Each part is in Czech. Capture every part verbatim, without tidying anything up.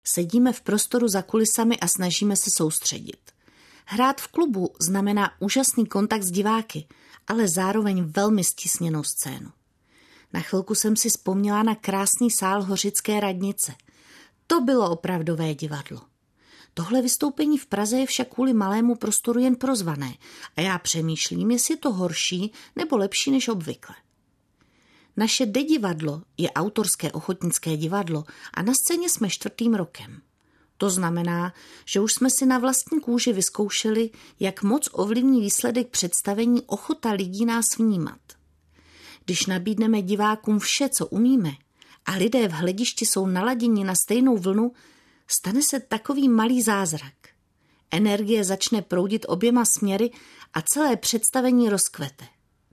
Sedíme v prostoru za kulisami a snažíme se soustředit. Hrát v klubu znamená úžasný kontakt s diváky, ale zároveň velmi stisněnou scénu. Na chvilku jsem si vzpomněla na krásný sál Hořické radnice. To bylo opravdové divadlo. Tohle vystoupení v Praze je však kvůli malému prostoru jen prozvané a já přemýšlím, jestli je to horší nebo lepší než obvykle. Naše D divadlo je autorské ochotnické divadlo a na scéně jsme čtvrtým rokem. To znamená, že už jsme si na vlastní kůži vyzkoušeli, jak moc ovlivní výsledek představení ochota lidí nás vnímat. Když nabídneme divákům vše, co umíme, a lidé v hledišti jsou naladěni na stejnou vlnu, stane se takový malý zázrak. Energie začne proudit oběma směry a celé představení rozkvete.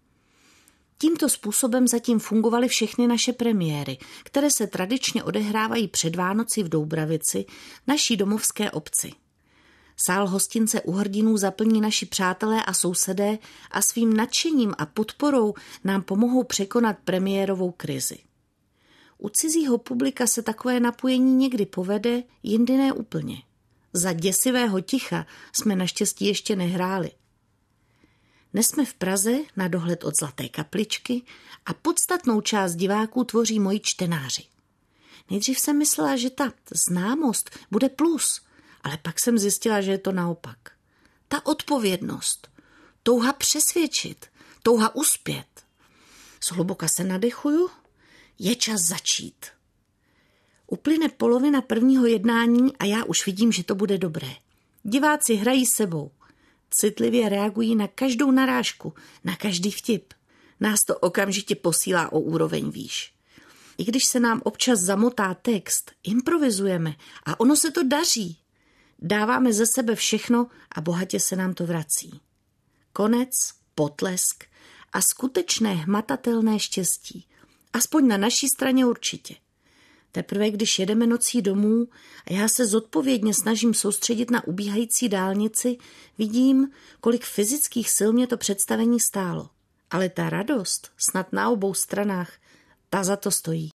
Tímto způsobem zatím fungovaly všechny naše premiéry, které se tradičně odehrávají před Vánoci v Doubravici, naší domovské obci. Sál hostince u Hrdinů zaplní naši přátelé a sousedé a svým nadšením a podporou nám pomohou překonat premiérovou krizi. U cizího publika se takové napojení někdy povede, jindy ne úplně. Za děsivého ticha jsme naštěstí ještě nehráli. Dnes jsme v Praze na dohled od Zlaté kapličky a podstatnou část diváků tvoří moji čtenáři. Nejdřív jsem myslela, že ta známost bude plus, ale pak jsem zjistila, že je to naopak. Ta odpovědnost, touha přesvědčit, touha uspět. Zhluboka se nadechuju, je čas začít. Uplyne polovina prvního jednání a já už vidím, že to bude dobré. Diváci hrají sebou. Citlivě reagují na každou narážku, na každý vtip. Nás to okamžitě posílá o úroveň výš. I když se nám občas zamotá text, improvizujeme a ono se to daří. Dáváme ze sebe všechno a bohatě se nám to vrací. Konec, potlesk a skutečné hmatatelné štěstí. Aspoň na naší straně určitě. Teprve když jedeme nocí domů a já se zodpovědně snažím soustředit na ubíhající dálnici, vidím, kolik fyzických sil mě to představení stálo. Ale ta radost, snad na obou stranách, ta za to stojí.